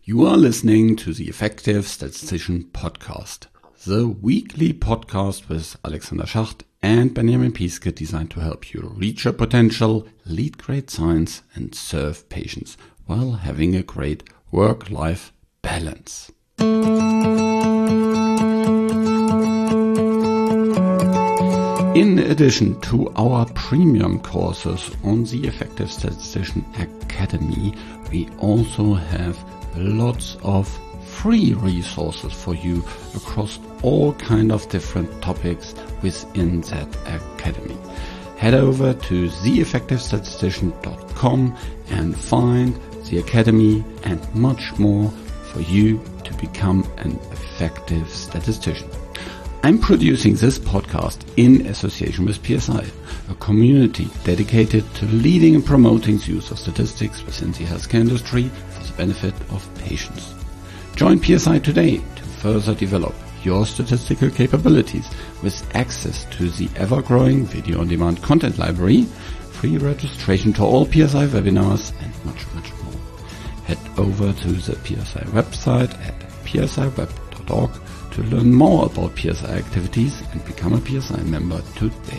You are listening to the Effective Statistician Podcast, the weekly podcast with Alexander Schacht and Benjamin Piske designed to help you reach your potential, lead great science, and serve patients while having a great work-life balance. In addition to our premium courses on the Effective Statistician Academy, we also have lots of free resources for you across all kind of different topics within that academy. Head over to theeffectivestatistician.com and find the academy and much more for you to become an effective statistician. I'm producing this podcast in association with PSI, a community dedicated to leading and promoting the use of statistics within the healthcare industry for the benefit of patients. Join PSI today to further develop your statistical capabilities with access to the ever-growing video-on-demand content library, free registration to all PSI webinars, and much more. Head over to the PSI website at psiweb.org to learn more about PSI activities and become a PSI member today.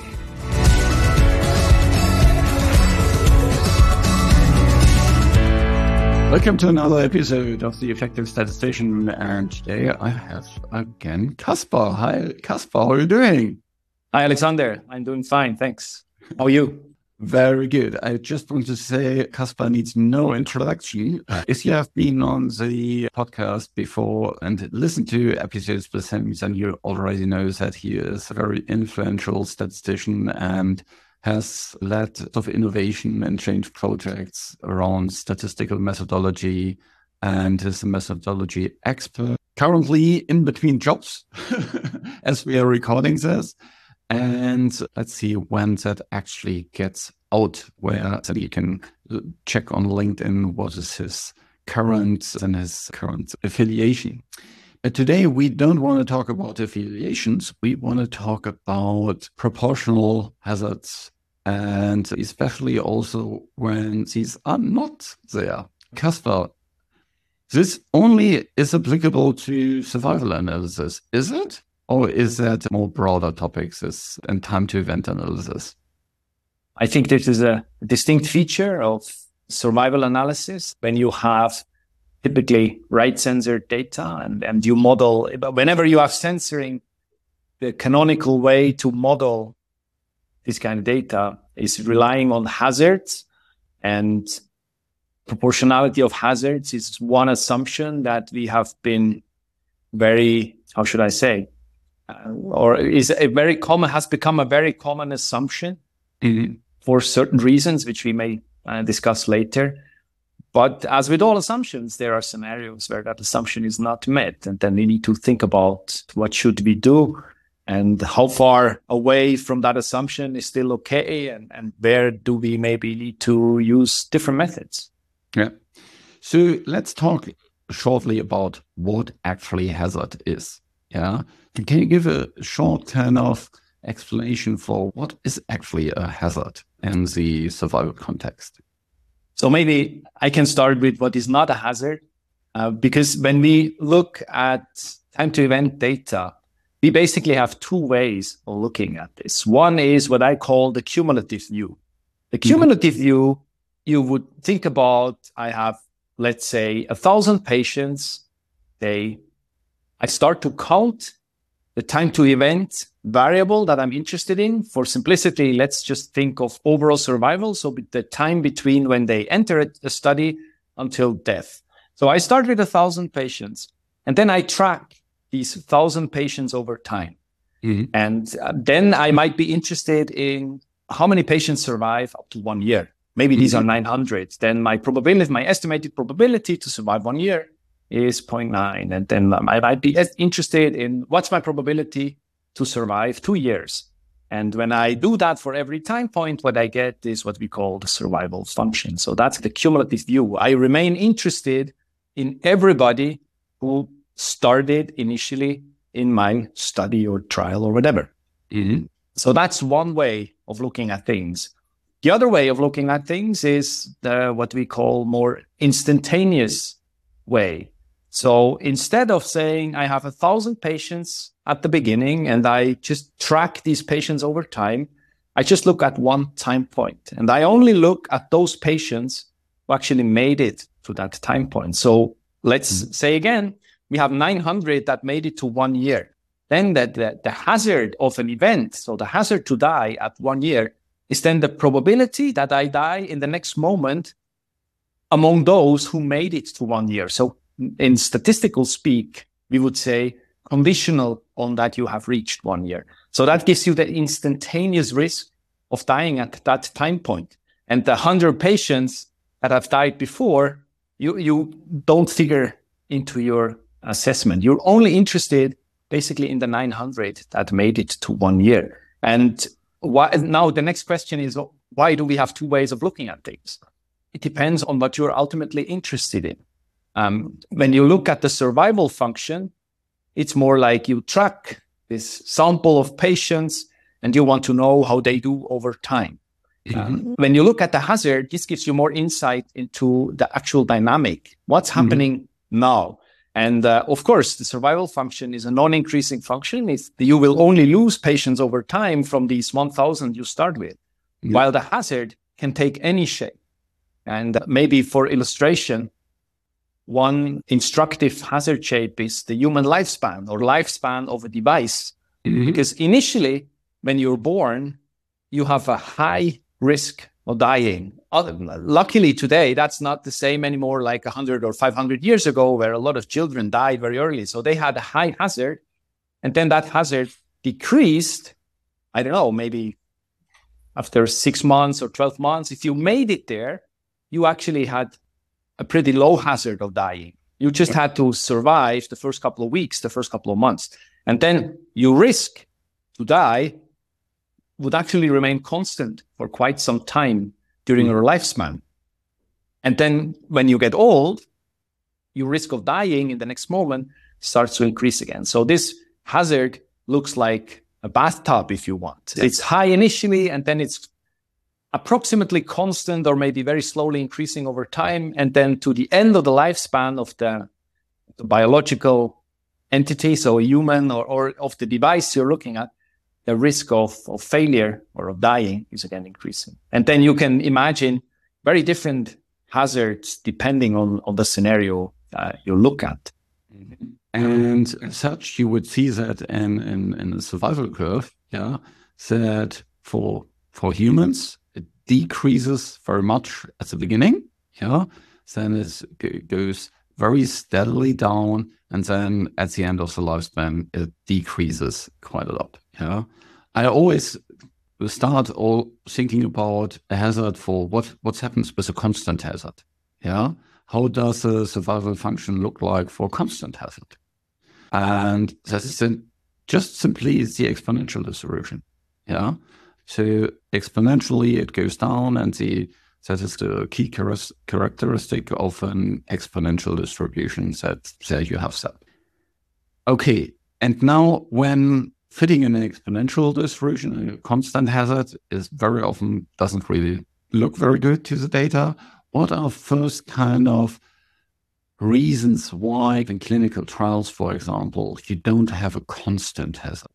Welcome to another episode of The Effective Statistician, and today I have again Kaspar. Hi Kaspar, how are you doing? Hi Alexander, I'm doing fine, thanks. How are you? Very good. I just want to say Kaspar needs no introduction. If you have been on the podcast before and listened to episodes with him, then you already know that he is a very influential statistician and has led sort of innovation and change projects around statistical methodology and is a methodology expert. Currently in between jobs as we are recording this. And let's see when that actually gets out, where so you can check on LinkedIn what is his current affiliation. But today we don't want to talk about affiliations. We want to talk about proportional hazards, and especially also when these are not there. Kaspar, this only is applicable to survival analysis, is it? Or is that more broader topics and time to event analysis? I think this is a distinct feature of survival analysis when you have typically right sensor data and you model, whenever you have sensoring, the canonical way to model this kind of data is relying on hazards, and proportionality of hazards is one assumption that we have been very, how should I say, has become a very common assumption for certain reasons, which we may discuss later. But as with all assumptions, there are scenarios where that assumption is not met, and then we need to think about what should we do and how far away from that assumption is still okay, and where do we maybe need to use different methods. Yeah. So let's talk shortly about what actually hazard is. Yeah. Can you give a short kind of explanation for what is actually a hazard in the survival context? So maybe I can start with what is not a hazard, because when we look at time to event data, we basically have two ways of looking at this. One is what I call the cumulative view. The cumulative view, you would think about, I have, let's say, 1,000 patients. I start to count the time to event variable that I'm interested in. For simplicity, let's just think of overall survival. So the time between when they enter a study until death. So I start with 1,000 patients, and then I track these 1,000 patients over time. And then I might be interested in how many patients survive up to 1 year. Maybe these are 900. Then my estimated probability to survive 1 year is 0.9. And then I might be interested in what's my probability to survive 2 years. And when I do that for every time point, what I get is what we call the survival function. So that's the cumulative view. I remain interested in everybody who started initially in my study or trial or whatever. So that's one way of looking at things. The other way of looking at things is what we call more instantaneous way. So instead of saying I have 1,000 patients at the beginning and I just track these patients over time, I just look at one time point. And I only look at those patients who actually made it to that time point. So let's say again, we have 900 that made it to 1 year. Then the hazard of an event, so the hazard to die at 1 year, is then the probability that I die in the next moment among those who made it to 1 year. So in statistical speak, we would say conditional on that you have reached 1 year. So that gives you the instantaneous risk of dying at that time point. And the 100 patients that have died before, you don't figure into your assessment. You're only interested basically in the 900 that made it to 1 year. And now the next question is, why do we have two ways of looking at things? It depends on what you're ultimately interested in. When you look at the survival function, it's more like you track this sample of patients and you want to know how they do over time. When you look at the hazard, this gives you more insight into the actual dynamic, what's happening now. And of course, the survival function is a non-increasing function. You will only lose patients over time from these 1,000 you start with, while the hazard can take any shape. And maybe for illustration, one instructive hazard shape is the human lifespan or lifespan of a device. Because initially, when you're born, you have a high risk of dying. Luckily today, that's not the same anymore like 100 or 500 years ago, where a lot of children died very early. So they had a high hazard, and then that hazard decreased, I don't know, maybe after 6 months or 12 months. If you made it there, you actually had a pretty low hazard of dying. You just had to survive the first couple of weeks, the first couple of months. And then your risk to die would actually remain constant for quite some time during your lifespan. And then when you get old, your risk of dying in the next moment starts to increase again. So this hazard looks like a bathtub, if you want. It's high initially, and then it's approximately constant or maybe very slowly increasing over time. And then to the end of the lifespan of the biological entity, so a human or of the device you're looking at, the risk of failure or of dying is again increasing. And then you can imagine very different hazards depending on the scenario you look at. And as such, you would see that in the survival curve, that for humans, it decreases very much at the beginning, then it goes very steadily down, and then at the end of the lifespan, it decreases quite a lot. I always start all thinking about a hazard for what happens with a constant hazard. How does the survival function look like for constant hazard? And that is just simply the exponential distribution. So exponentially it goes down, and that is the key characteristic of an exponential distribution that you have set. Okay, and now when fitting in an exponential distribution, a constant hazard is very often doesn't really look very good to the data. What are first kind of reasons why in clinical trials, for example, you don't have a constant hazard?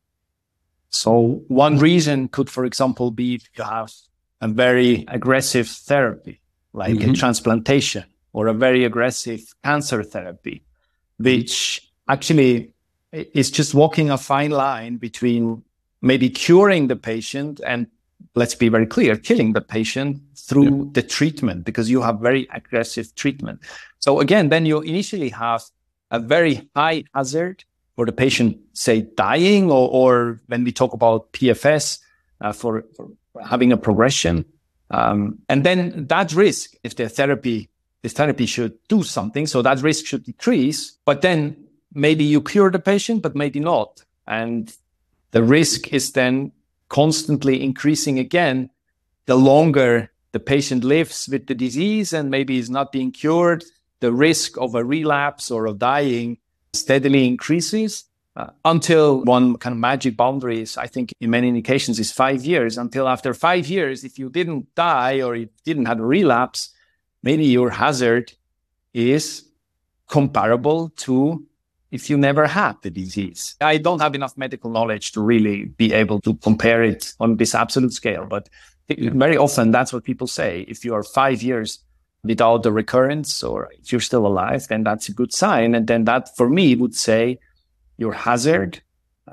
So one reason could, for example, be you have a very aggressive therapy, like a transplantation, or a very aggressive cancer therapy, which actually is just walking a fine line between maybe curing the patient and, let's be very clear, killing the patient through the treatment, because you have very aggressive treatment. So again, then you initially have a very high hazard for the patient, say, dying, or when we talk about PFS, for having a progression. And then that risk, if this therapy should do something, so that risk should decrease, but then maybe you cure the patient, but maybe not. And the risk is then constantly increasing again, the longer the patient lives with the disease and maybe is not being cured, the risk of a relapse or of dying steadily increases until one kind of magic boundary is, I think in many indications, is 5 years. Until after 5 years, if you didn't die or you didn't have a relapse, maybe your hazard is comparable to if you never had the disease. I don't have enough medical knowledge to really be able to compare it on this absolute scale, but very often that's what people say. If you are 5 years without the recurrence, or if you're still alive, then that's a good sign. And then that, for me, would say your hazard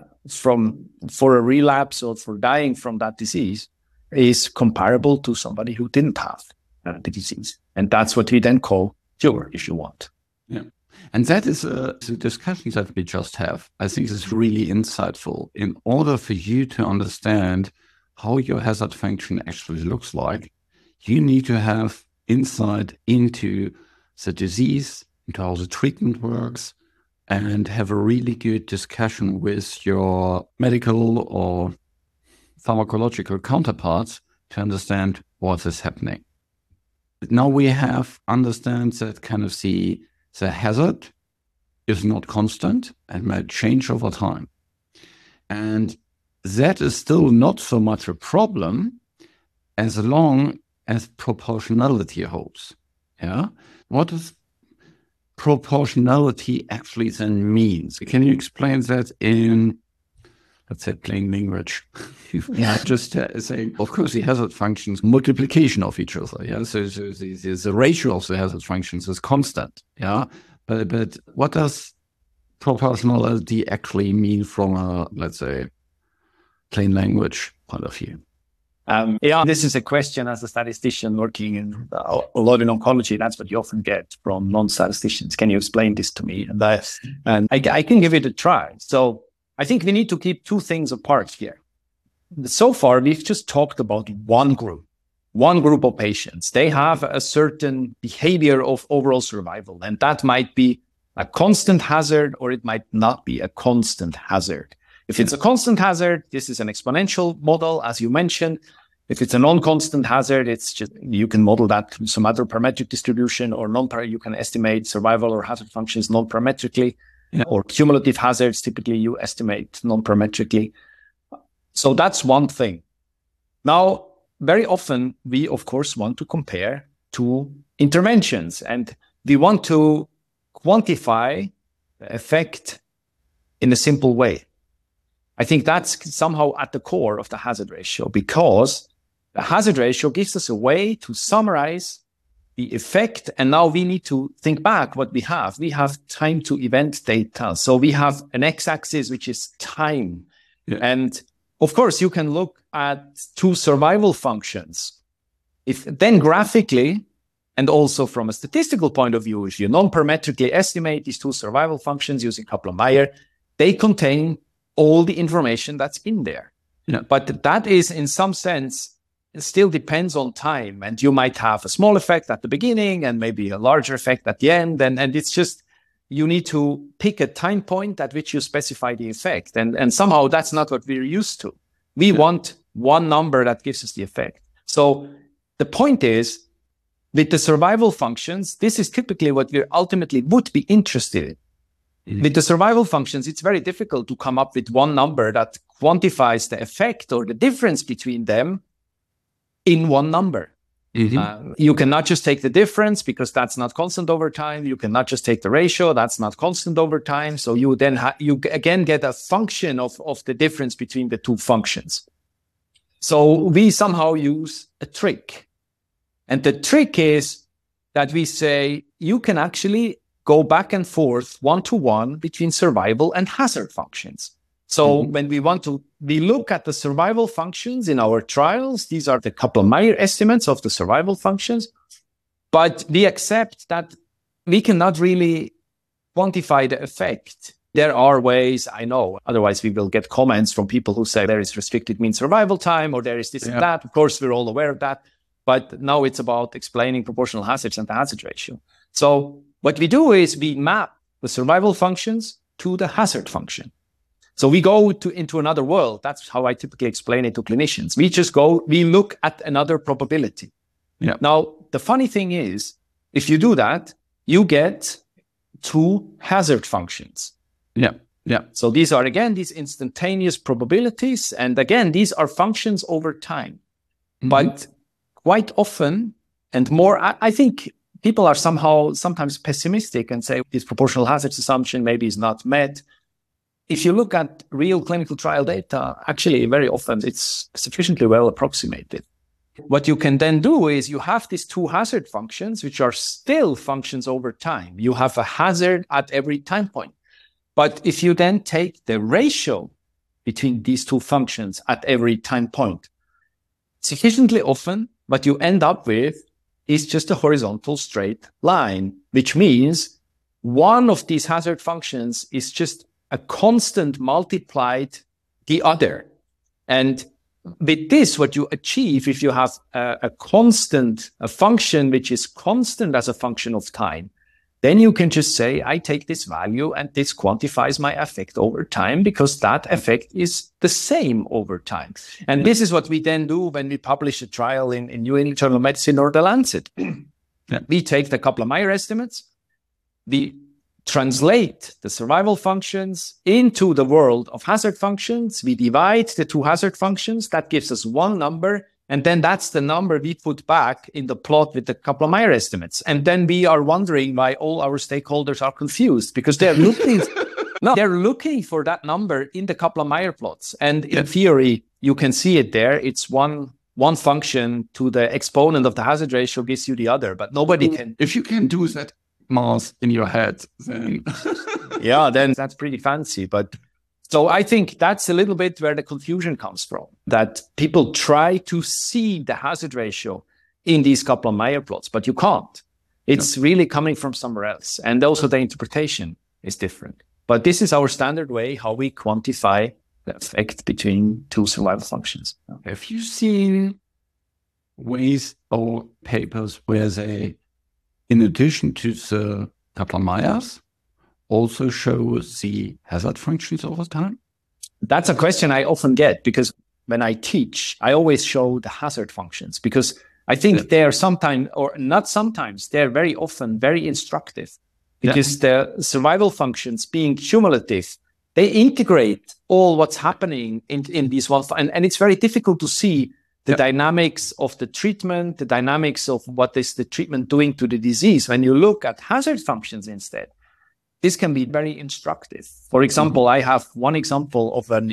for a relapse or for dying from that disease is comparable to somebody who didn't have the disease. And that's what we then call cure, if you want. Yeah. And that is the discussion that we just have. I think is really insightful. In order for you to understand how your hazard function actually looks like, you need to have insight into the disease, into how the treatment works, and have a really good discussion with your medical or pharmacological counterparts to understand what is happening. Now we have understand that kind of the hazard is not constant and might change over time. And that is still not so much a problem as long as proportionality holds. Yeah. What does proportionality actually then means? Can you explain that in, let's say, plain language? Just saying, of course, the hazard functions multiplication of each other. Yeah, so the ratio of the hazard functions is constant. Yeah, but what does proportionality actually mean from a, let's say, plain language point of view? This is a question as a statistician working a lot in oncology. That's what you often get from non-statisticians. Can you explain this to me? And I can give it a try. So I think we need to keep two things apart here. So far, we've just talked about one group of patients. They have a certain behavior of overall survival, and that might be a constant hazard or it might not be a constant hazard. If it's a constant hazard, this is an exponential model, as you mentioned. If it's a non-constant hazard, it's just, you can model that through some other parametric distribution, or you can estimate survival or hazard functions non-parametrically, or cumulative hazards, typically you estimate non-parametrically. So that's one thing. Now, very often we, of course, want to compare two interventions, and we want to quantify the effect in a simple way. I think that's somehow at the core of the hazard ratio, because the hazard ratio gives us a way to summarize the effect. And now we need to think back what we have. We have time to event data. So we have an x-axis, which is time. Yeah. And of course, you can look at two survival functions. If then graphically, and also from a statistical point of view, if you non-parametrically estimate these two survival functions using Kaplan-Meier, they contain all the information that's in there. Yeah. But that is, in some sense, it still depends on time. And you might have a small effect at the beginning and maybe a larger effect at the end. And it's just, you need to pick a time point at which you specify the effect. And somehow that's not what we're used to. We want one number that gives us the effect. So the point is, with the survival functions, this is typically what we ultimately would be interested in. Mm-hmm. With the survival functions, it's very difficult to come up with one number that quantifies the effect or the difference between them in one number. Mm-hmm. You cannot just take the difference because that's not constant over time. You cannot just take the ratio. That's not constant over time. So you then you again get a function of the difference between the two functions. So we somehow use a trick. And the trick is that we say you can actually go back and forth one-to-one between survival and hazard functions. So when we look at the survival functions in our trials, these are the Kaplan-Meier estimates of the survival functions, but we accept that we cannot really quantify the effect. There are ways, I know, otherwise we will get comments from people who say there is restricted mean survival time or there is this and that. Of course, we're all aware of that, but now it's about explaining proportional hazards and the hazard ratio. So what we do is we map the survival functions to the hazard function. So we go into another world. That's how I typically explain it to clinicians. We look at another probability. Yeah. Now, the funny thing is, if you do that, you get two hazard functions. Yeah. Yeah. So these are, again, these instantaneous probabilities. And again, these are functions over time. Mm-hmm. But quite often and more, I think people are sometimes pessimistic and say this proportional hazards assumption maybe is not met. If you look at real clinical trial data, actually very often it's sufficiently well approximated. What you can then do is you have these two hazard functions, which are still functions over time. You have a hazard at every time point. But if you then take the ratio between these two functions at every time point, sufficiently often, what you end up with is just a horizontal straight line, which means one of these hazard functions is just a constant multiplied the other. And with this, what you achieve, if you have a function which is constant as a function of time, then you can just say, I take this value and this quantifies my effect over time because that effect is the same over time. And this is what we then do when we publish a trial in New England Journal of Medicine or The Lancet. Yeah. We take the Kaplan-Meier estimates, we translate the survival functions into the world of hazard functions. We divide the two hazard functions. That gives us one number. And then that's the number we put back in the plot with the Kaplan-Meier estimates. And then we are wondering why all our stakeholders are confused because they're looking, they're looking for that number in the Kaplan-Meier plots. And in theory, you can see it there. It's one function to the exponent of the hazard ratio gives you the other, but nobody can. If you can do that math in your head, then yeah, then that's pretty fancy. But so I think that's a little bit where the confusion comes from, that people try to see the hazard ratio in these Kaplan-Meier plots, but you can't. It's really coming from somewhere else. And also the interpretation is different. But this is our standard way how we quantify the effect between two survival functions. Have you seen ways or papers where they, in addition to the Kaplan-Meiers, also show the hazard functions over time? That's a question I often get because when I teach, I always show the hazard functions because I think they are sometimes, or not sometimes, they're very often very instructive because the survival functions being cumulative, they integrate all what's happening in these one, and it's very difficult to see the dynamics of the treatment, the dynamics of what is the treatment doing to the disease. When you look at hazard functions instead, this can be very instructive. For example, I have one example of an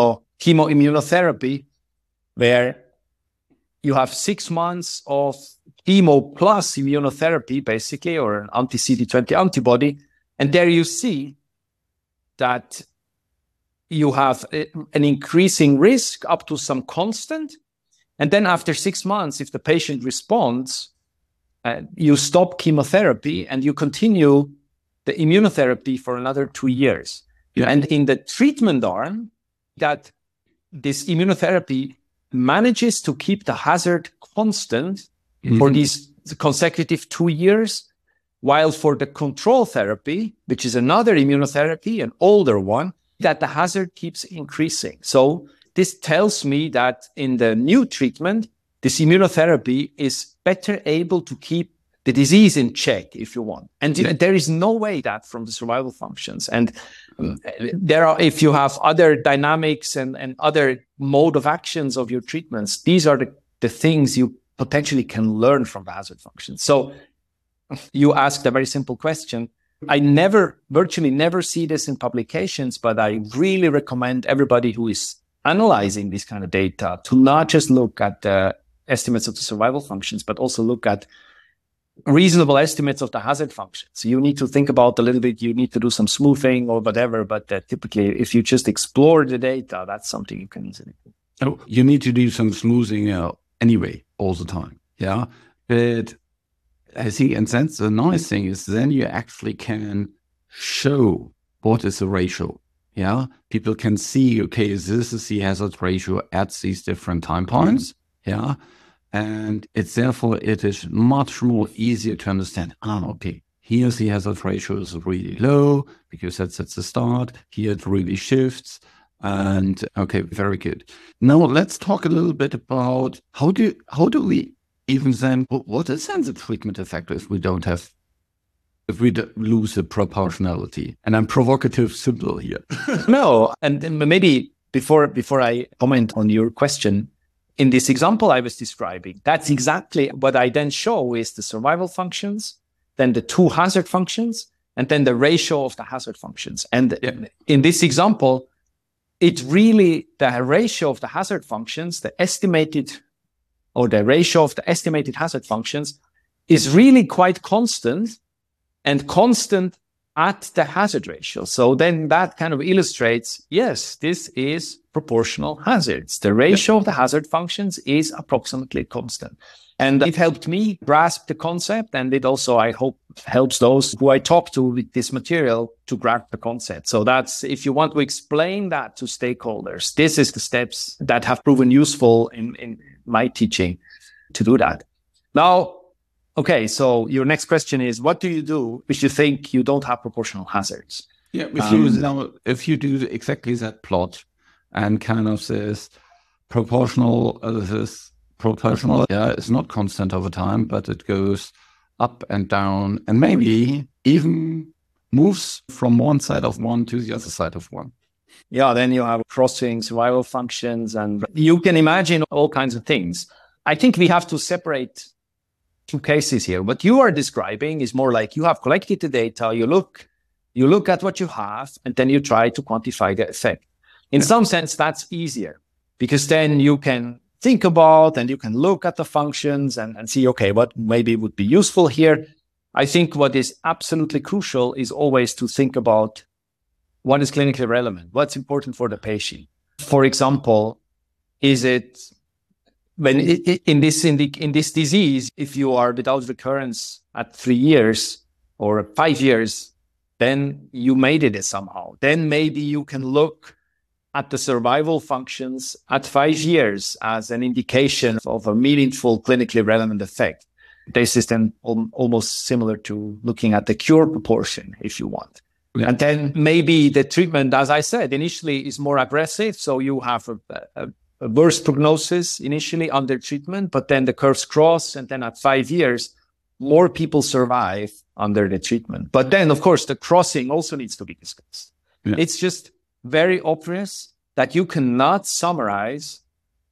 chemoimmunotherapy where you have 6 months of chemo plus immunotherapy, basically, or an anti-CD20 antibody. And there you see that you have an increasing risk up to some constant. And then after 6 months, if the patient responds, you stop chemotherapy and you continue the immunotherapy for another 2 years. And in the treatment arm, that this immunotherapy manages to keep the hazard constant for these consecutive 2 years, while for the control therapy, which is another immunotherapy, an older one, that the hazard keeps increasing. So this tells me that in the new treatment, this immunotherapy is better able to keep the disease in check, if you want. And there is no way that from the survival functions. And there are, if you have other dynamics and other mode of actions of your treatments, these are the things you potentially can learn from the hazard functions. So you asked a very simple question. I virtually never see this in publications, but I really recommend everybody who is analyzing this kind of data to not just look at the estimates of the survival functions, but also look at reasonable estimates of the hazard functions. So you need to think about a little bit, you need to do some smoothing or whatever, but typically if you just explore the data, that's something you can easily do. Oh, you need to do some smoothing anyway, all the time. Yeah. But I think, and that's the nice thing is then you actually can show what is the ratio. Yeah. People can see, okay, this is the hazard ratio at these different time points. Yeah. And it is much more easier to understand, okay, here the hazard ratio is really low because that's at the start. Here it really shifts. And okay, very good. Now let's talk a little bit about how do we even then, what is then the treatment effect if we lose the proportionality? And I'm provocative simple here. No, and maybe before I comment on your question, in this example I was describing, that's exactly what I then show is the survival functions, then the two hazard functions, and then the ratio of the hazard functions. And in this example, it really, the ratio of the hazard functions, the estimated, or the ratio of the estimated hazard functions is really quite constant and constant at the hazard ratio. So then that kind of illustrates, yes, this is proportional hazards. The ratio of the hazard functions is approximately constant. And it helped me grasp the concept. And it also, I hope, helps those who I talk to with this material to grasp the concept. So that's, if you want to explain that to stakeholders, this is the steps that have proven useful in my teaching to do that. Now, okay, so your next question is, what do you do if you think you don't have proportional hazards? Yeah, if you do exactly that plot and kind of this proportional, it's not constant over time, but it goes up and down and maybe even moves from one side of one to the other side of one. Yeah, then you have crossing survival functions, and you can imagine all kinds of things. I think we have to separate two cases here. What you are describing is more like you have collected the data, you look at what you have, and then you try to quantify the effect. In some sense, that's easier because then you can think about and you can look at the functions and see, okay, what maybe would be useful here. I think what is absolutely crucial is always to think about what is clinically relevant, what's important for the patient. For example, is it when in this disease, if you are without recurrence at 3 years or 5 years, then you made it somehow. Then maybe you can look at the survival functions at 5 years as an indication of a meaningful clinically relevant effect. This is then almost similar to looking at the cure proportion, if you want. Yeah. And then maybe the treatment, as I said, initially is more aggressive. So you have a worse prognosis initially under treatment, but then the curves cross. And then at 5 years, more people survive under the treatment. But then, of course, the crossing also needs to be discussed. Yeah. It's just very obvious that you cannot summarize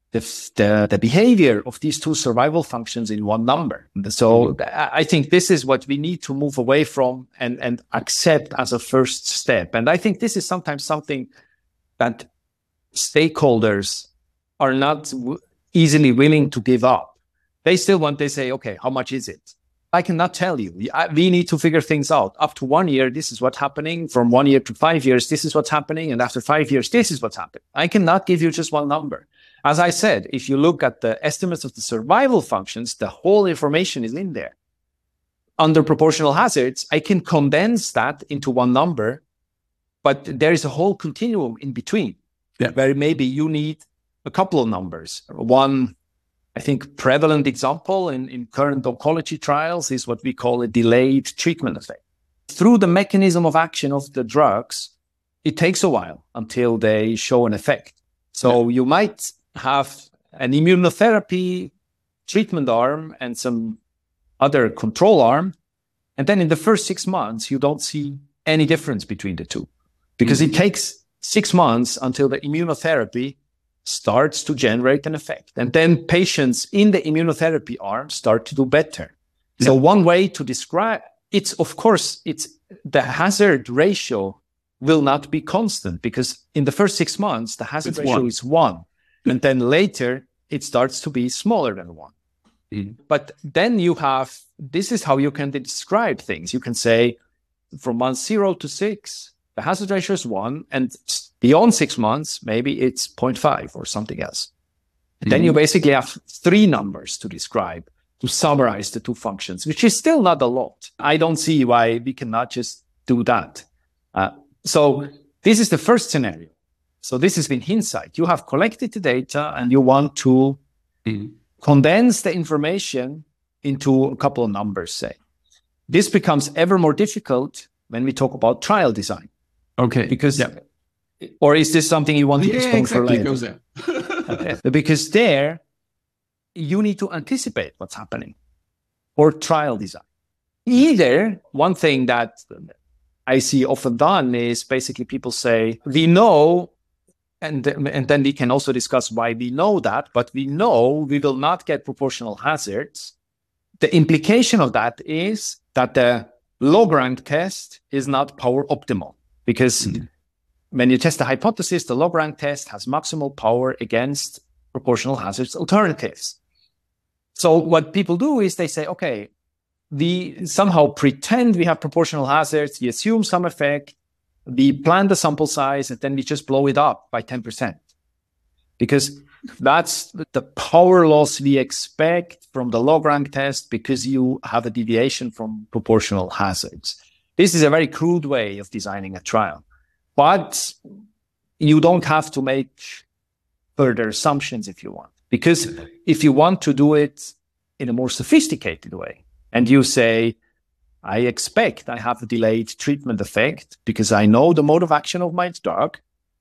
the behavior of these two survival functions in one number. So I think this is what we need to move away from and accept as a first step. And I think this is sometimes something that stakeholders are not easily willing to give up. They say, okay, how much is it? I cannot tell you. We need to figure things out. Up to 1 year, this is what's happening. From 1 year to 5 years, this is what's happening. And after 5 years, this is what's happening. I cannot give you just one number. As I said, if you look at the estimates of the survival functions, the whole information is in there. Under proportional hazards, I can condense that into one number, but there is a whole continuum in between where maybe you need a couple of numbers. One, I think, prevalent example in current oncology trials is what we call a delayed treatment effect. Through the mechanism of action of the drugs, it takes a while until they show an effect. So you might have an immunotherapy treatment arm and some other control arm. And then in the first 6 months, you don't see any difference between the two because it takes 6 months until the immunotherapy starts to generate an effect. And then patients in the immunotherapy arm start to do better. So one way to describe it's, of course, it's the hazard ratio will not be constant because in the first 6 months, the hazard ratio is 1. And then later it starts to be smaller than 1. But then you have, this is how you can describe things. You can say from month 0 to 6, the hazard ratio is 1, and beyond 6 months, maybe it's 0.5 or something else. Then you basically have 3 numbers to describe, to summarize the two functions, which is still not a lot. I don't see why we cannot just do that. So this is the first scenario. So this has been hindsight. You have collected the data and you want to condense the information into a couple of numbers, say. This becomes ever more difficult when we talk about trial design. Okay. Because, or is this something you want to explain for later? Goes there. Okay. Because there, you need to anticipate what's happening or trial design. Either one thing that I see often done is basically people say, we know And then we can also discuss why we know that, but we know we will not get proportional hazards. The implication of that is that the log-rank test is not power optimal, because when you test the hypothesis, the log-rank test has maximal power against proportional hazards alternatives. So what people do is they say, okay, we somehow pretend we have proportional hazards, we assume some effect, we plan the sample size, and then we just blow it up by 10%. Because that's the power loss we expect from the log-rank test because you have a deviation from proportional hazards. This is a very crude way of designing a trial. But you don't have to make further assumptions if you want. Because if you want to do it in a more sophisticated way, and you say, I expect I have a delayed treatment effect because I know the mode of action of my drug,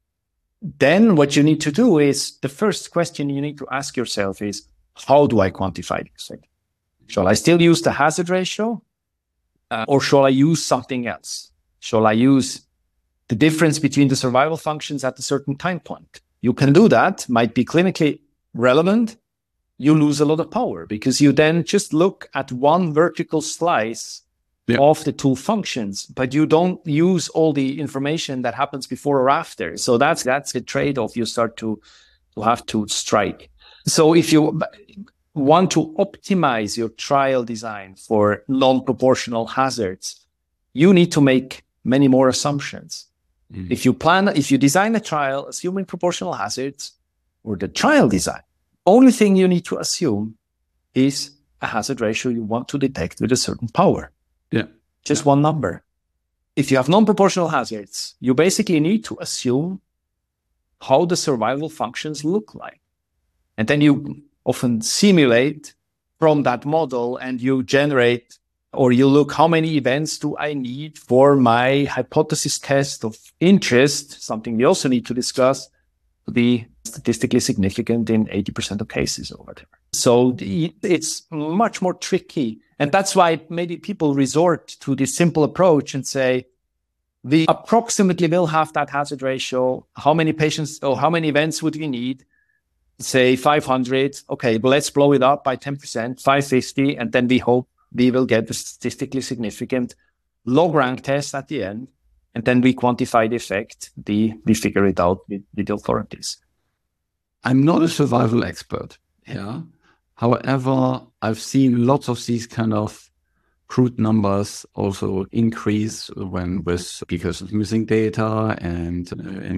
then what you need to do is, the first question you need to ask yourself is, how do I quantify this thing? Shall I still use the hazard ratio? Or shall I use something else? Shall I use the difference between the survival functions at a certain time point? You can do that, might be clinically relevant. You lose a lot of power because you then just look at one vertical slice of the two functions, but you don't use all the information that happens before or after. So that's a trade-off you start to have to strike. So if you want to optimize your trial design for non-proportional hazards, you need to make many more assumptions. If you design a trial assuming proportional hazards, or the trial design, only thing you need to assume is a hazard ratio you want to detect with a certain power. Just one number. If you have non-proportional hazards, you basically need to assume how the survival functions look like. And then you often simulate from that model and you generate, or you look, how many events do I need for my hypothesis test of interest, something we also need to discuss, to be statistically significant in 80% of cases or whatever. So it's much more tricky. And that's why maybe people resort to this simple approach and say, we approximately will have that hazard ratio. How many patients or how many events would we need? Say 500. Okay, but let's blow it up by 10%, 550. And then we hope we will get the statistically significant log-rank test at the end. And then we quantify the effect. We figure it out with the authorities. I'm not a survival expert. However, I've seen lots of these kind of crude numbers also increase because of missing data and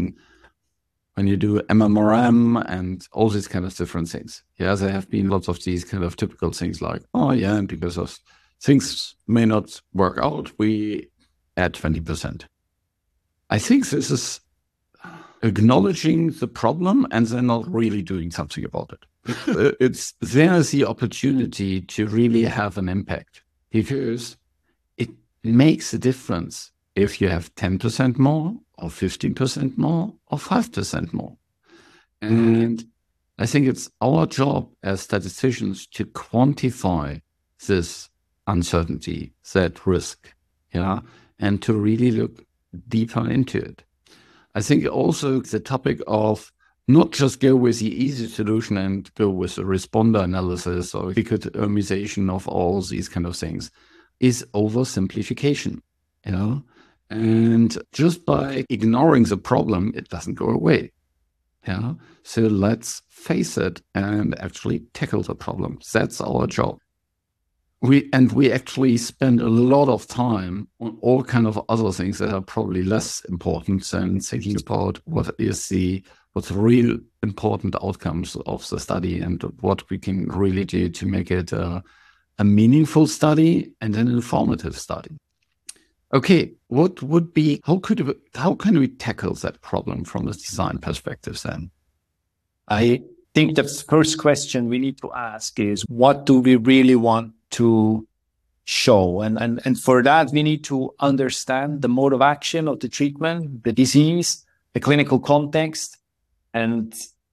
when you do MMRM and all these kind of different things. There have been lots of these kind of typical things like, and because of things may not work out, we add 20%. I think this is acknowledging the problem and then not really doing something about it. There's the opportunity to really have an impact, because it makes a difference if you have 10% more or 15% more or 5% more. And I think it's our job as statisticians to quantify this uncertainty, that risk, and to really look deeper into it. I think also the topic of not just go with the easy solution and go with a responder analysis or dichotomization of all these kind of things is oversimplification, and just by ignoring the problem, it doesn't go away. So let's face it and actually tackle the problem. That's our job. We actually spend a lot of time on all kind of other things that are probably less important than thinking about what's the real important outcomes of the study and what we can really do to make it a meaningful study and an informative study. Okay, how can we tackle that problem from a design perspective then? I think the first question we need to ask is, what do we really want to show? And for that, we need to understand the mode of action of the treatment, the disease, the clinical context, and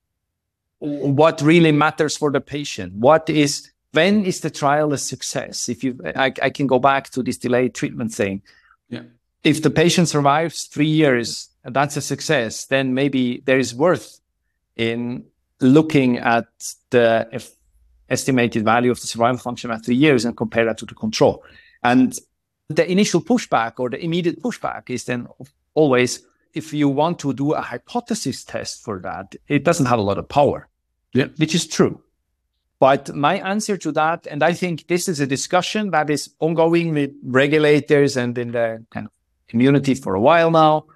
what really matters for the patient. When is the trial a success? I can go back to this delayed treatment thing. If the patient survives 3 years that's a success, then maybe there is worth in looking at the estimated value of the survival function at 3 years and compare that to the control. And the initial pushback or the immediate pushback is then always, if you want to do a hypothesis test for that, it doesn't have a lot of power, which is true. But my answer to that, and I think this is a discussion that is ongoing with regulators and in the kind of community for a while now,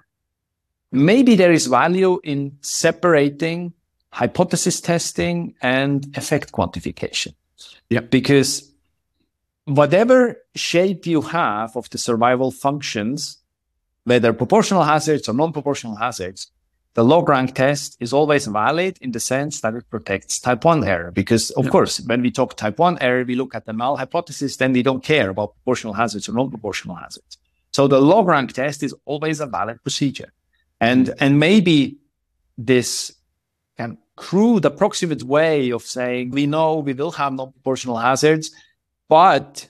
maybe there is value in separating hypothesis testing and effect quantification. Yeah. Because whatever shape you have of the survival functions, whether proportional hazards or non-proportional hazards, the log-rank test is always valid in the sense that it protects type 1 error. Because, of course, when we talk type 1 error, we look at the null hypothesis, then we don't care about proportional hazards or non-proportional hazards. So the log-rank test is always a valid procedure. And maybe this kind of crude, approximate way of saying, we know we will have non-proportional hazards, but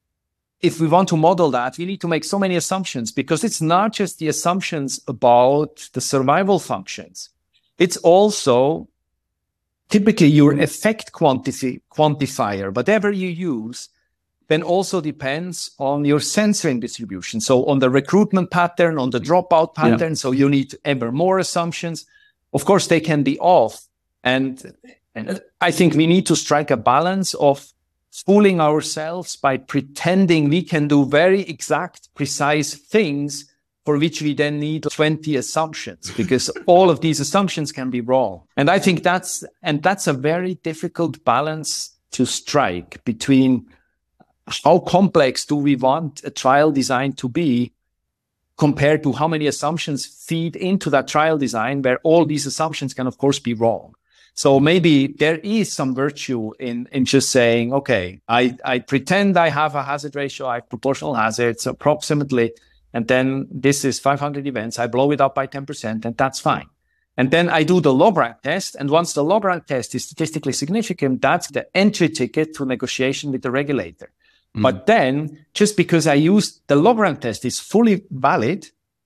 if we want to model that, we need to make so many assumptions, because it's not just the assumptions about the survival functions. It's also typically your effect quantifier, whatever you use, then also depends on your censoring distribution. So on the recruitment pattern, on the dropout pattern. So you need ever more assumptions. Of course, they can be off. And I think we need to strike a balance of fooling ourselves by pretending we can do very exact, precise things for which we then need 20 assumptions, because all of these assumptions can be wrong. And I think that's a very difficult balance to strike between how complex do we want a trial design to be compared to how many assumptions feed into that trial design, where all these assumptions can, of course, be wrong. So maybe there is some virtue in just saying, okay, I pretend I have a hazard ratio, I have proportional hazards approximately, and then this is 500 events. I blow it up by 10%, and that's fine. And then I do the log-rank test. And once the log-rank test is statistically significant, that's the entry ticket to negotiation with the regulator. But then just because I use the log-rank test is fully valid,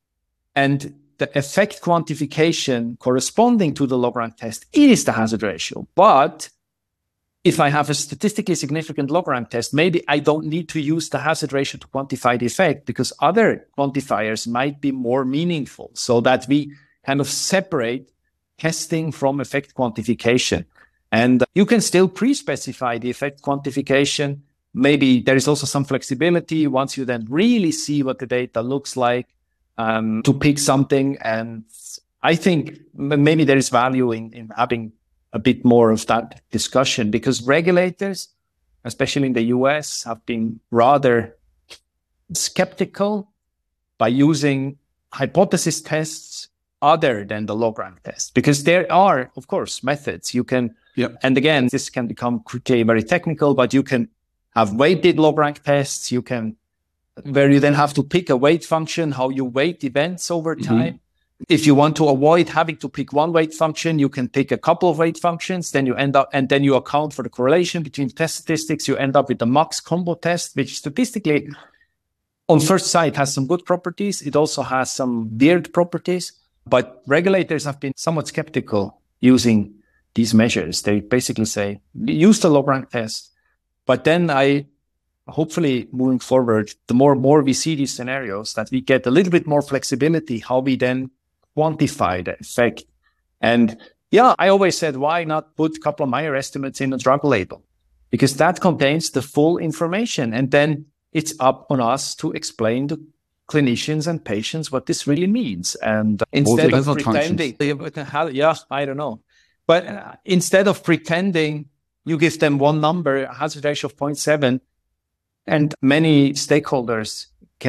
and the effect quantification corresponding to the log-rank test is the hazard ratio. But if I have a statistically significant log-rank test, maybe I don't need to use the hazard ratio to quantify the effect, because other quantifiers might be more meaningful, so that we kind of separate testing from effect quantification. And you can still pre-specify the effect quantification. Maybe there is also some flexibility once you then really see what the data looks like, to pick something. And I think maybe there is value in having a bit more of that discussion, because regulators, especially in the US, have been rather skeptical by using hypothesis tests other than the log-rank test, because there are, of course, methods you can, and again, this can become quickly very technical, but you can have weighted log-rank tests, where you then have to pick a weight function, how you weight events over time. If you want to avoid having to pick one weight function, you can pick a couple of weight functions, then you end up, and then you account for the correlation between test statistics. You end up with the Max combo test, which statistically, on first sight, has some good properties. It also has some weird properties, but regulators have been somewhat skeptical using these measures. They basically say, use the log-rank test. But then hopefully moving forward, the more we see these scenarios, that we get a little bit more flexibility how we then quantify the effect. And I always said, why not put Kaplan-Meier estimates in a drug label? Because that contains the full information. And then it's up on us to explain to clinicians and patients what this really means. And instead of pretending, I don't know. But instead of pretending, you give them one number, a hazard ratio of 0.7, and many stakeholders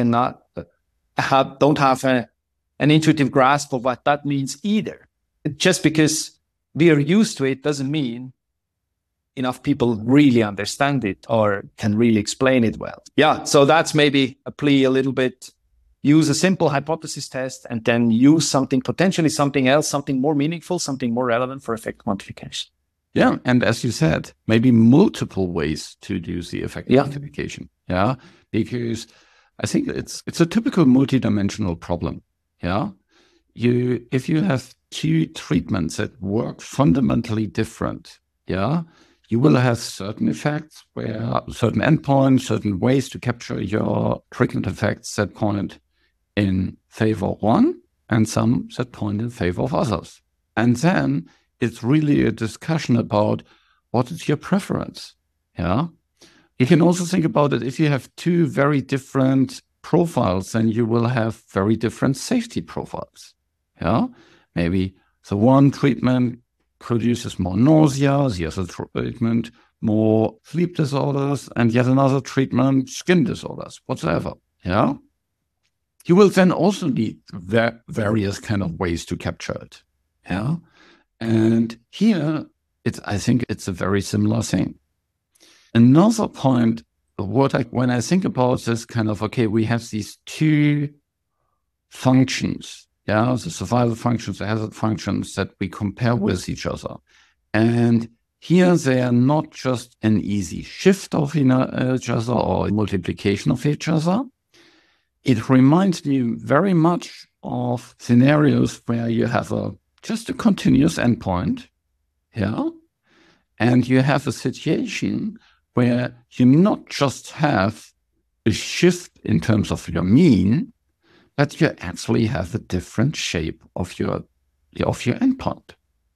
don't have an intuitive grasp of what that means either. Just because we are used to it doesn't mean enough people really understand it or can really explain it well. So that's maybe a plea a little bit. Use a simple hypothesis test and then use potentially something else, something more meaningful, something more relevant for effect quantification. Yeah, and as you said, maybe multiple ways to do the effect quantification. Because I think it's a typical multidimensional problem. if you have two treatments that work fundamentally different, you will have certain effects where certain endpoints, certain ways to capture your treatment effects that point in favor of one and some that point in favor of others. And then it's really a discussion about what is your preference. You can also think about it, if you have two very different profiles, then you will have very different safety profiles. Maybe the one treatment produces more nausea, the other treatment more sleep disorders, and yet another treatment skin disorders, whatsoever. You will then also need various kind of ways to capture it. And here, I think it's a very similar thing. Another point, when I think about this kind of, okay, we have these two functions, the survival functions, the hazard functions that we compare with each other. And here they are not just an easy shift of each other or multiplication of each other. It reminds me very much of scenarios where you have just a continuous endpoint, and you have a situation where you not just have a shift in terms of your mean, but you actually have a different shape of your endpoint.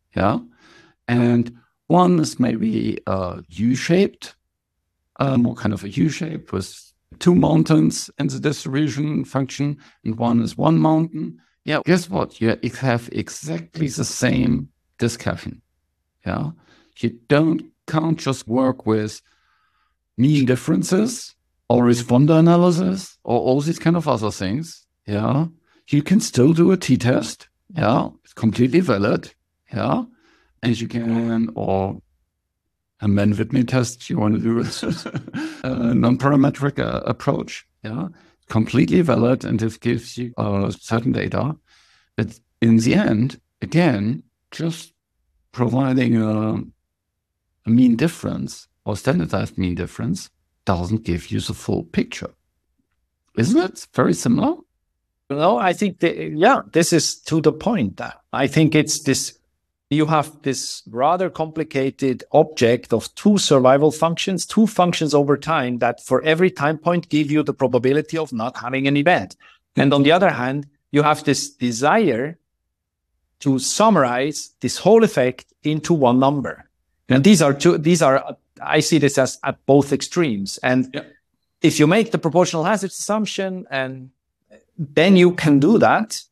And one is maybe U-shaped, more kind of a U-shape with two mountains in the distribution function, and one is one mountain. Guess what? You have exactly the same discussion. You can't just work with mean differences or responder analysis or all these kind of other things. You can still do a t-test. It's completely valid. And you can, or a Mann-Whitney test, if you want to do a non-parametric approach. Completely valid, and it gives you certain data. But in the end, again, just providing a mean difference or standardized mean difference doesn't give you the full picture. Isn't it very similar? No, I think this is to the point. I think it's this, you have this rather complicated object of two survival functions, two functions over time that for every time point give you the probability of not having an event. And on the other hand, you have this desire to summarize this whole effect into one number. And these are, I see this as at both extremes. And if you make the proportional hazard assumption, and then you can do that,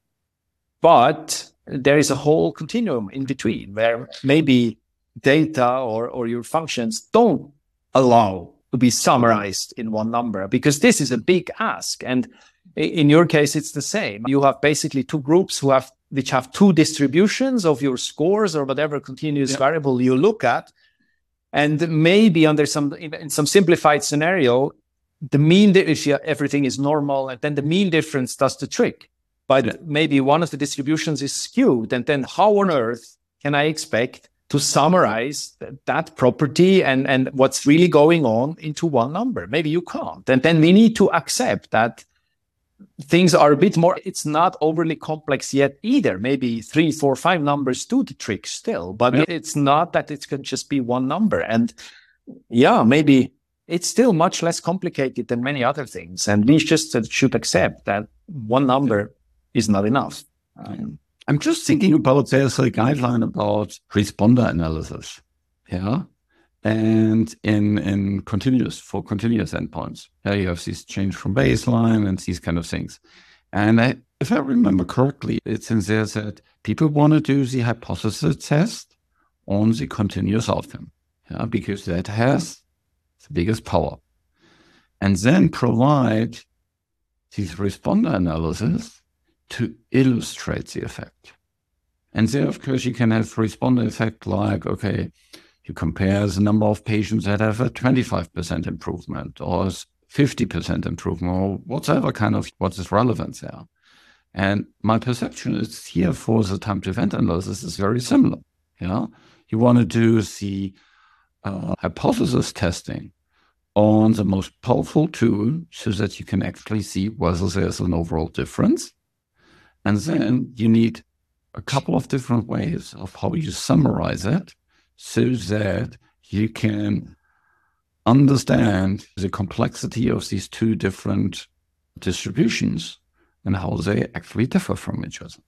but there is a whole continuum in between where maybe data or your functions don't allow to be summarized in one number, because this is a big ask. And in your case, it's the same. You have basically two groups which have two distributions of your scores or whatever continuous variable you look at. And maybe in some simplified scenario, the mean, if everything is normal, and then the mean difference does the trick. But maybe one of the distributions is skewed. And then how on earth can I expect to summarize that property and what's really going on into one number? Maybe you can't. And then we need to accept that things are a bit more, it's not overly complex yet either. Maybe 3, 4, 5 numbers do the trick still, but it's not that it can just be one number. And maybe it's still much less complicated than many other things. And we just should accept that one number is not enough. I'm just thinking about, there's a guideline about responder analysis. And in continuous endpoints, you have this change from baseline and these kind of things. And if I remember correctly, it's in there that people want to do the hypothesis test on the continuous outcome, because that has the biggest power. And then provide this responder analysis to illustrate the effect. And there, of course, you can have responder effect like, okay, you compare the number of patients that have a 25% improvement or 50% improvement or whatever kind of what is relevant there. And my perception is here for the time to event analysis is very similar. You want to do the hypothesis testing on the most powerful tool so that you can actually see whether there's an overall difference. And then you need a couple of different ways of how you summarize it so that you can understand the complexity of these two different distributions and how they actually differ from each other.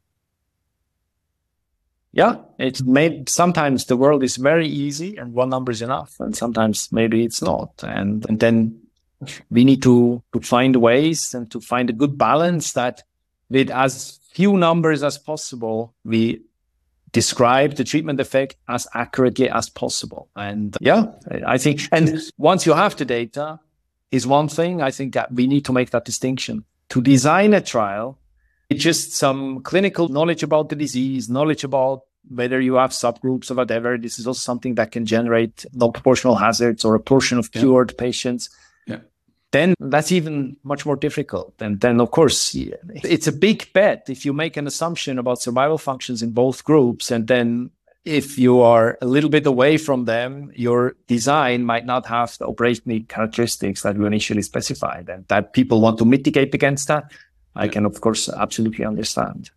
Yeah, it's made, sometimes the world is very easy and one number is enough, and sometimes maybe it's not. And then we need to find ways and to find a good balance that with as few numbers as possible, we describe the treatment effect as accurately as possible. And yeah, I think, and once you have the data is one thing, I think that we need to make that distinction. To design a trial, it's just some clinical knowledge about the disease, knowledge about whether you have subgroups or whatever. This is also something that can generate non-proportional hazards or a portion of cured patients. Then that's even much more difficult. And then, of course, it's a big bet if you make an assumption about survival functions in both groups. And then if you are a little bit away from them, your design might not have the operational characteristics that you initially specified, and that people want to mitigate against that. I can, of course, absolutely understand.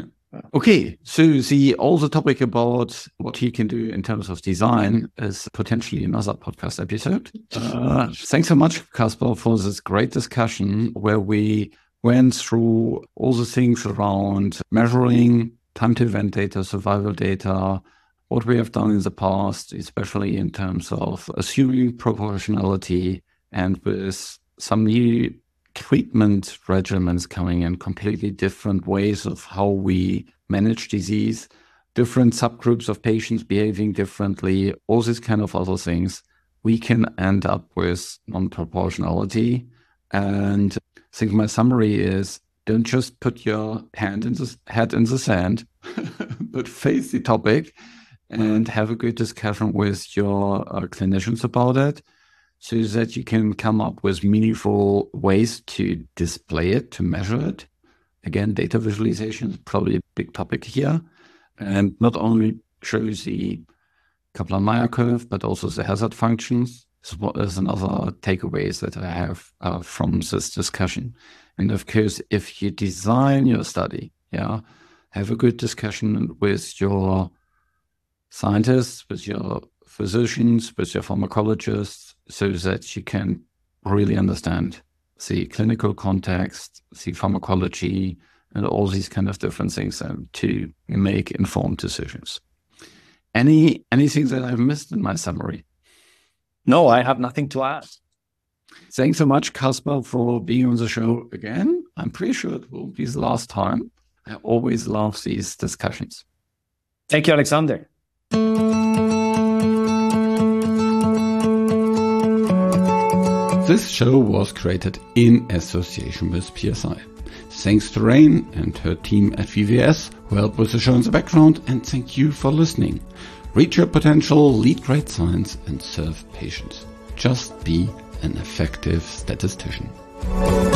Okay, so all the topic about what you can do in terms of design is potentially another podcast episode. Thanks so much, Kasper, for this great discussion where we went through all the things around measuring time to event data, survival data, what we have done in the past, especially in terms of assuming proportionality, and with some new treatment regimens coming in, completely different ways of how we manage disease, different subgroups of patients behaving differently, all these kind of other things, we can end up with non-proportionality. And I think my summary is, don't just put your head in the sand, but face the topic and have a good discussion with your clinicians about it, so that you can come up with meaningful ways to display it, to measure it. Again, data visualization is probably a big topic here. And not only shows the Kaplan-Meier curve, but also the hazard functions. So is another takeaways that I have from this discussion. And of course, if you design your study, have a good discussion with your scientists, with your physicians, with your pharmacologists, so that you can really understand the clinical context, the pharmacology, and all these kind of different things to make informed decisions. Anything that I've missed in my summary? No, I have nothing to add. Thanks so much, Kasper, for being on the show again. I'm pretty sure it will be the last time. I always love these discussions. Thank you, Alexander. This show was created in association with PSI. Thanks to Rain and her team at VVS who helped with the show in the background, and thank you for listening. Reach your potential, lead great science, and serve patients. Just be an effective statistician.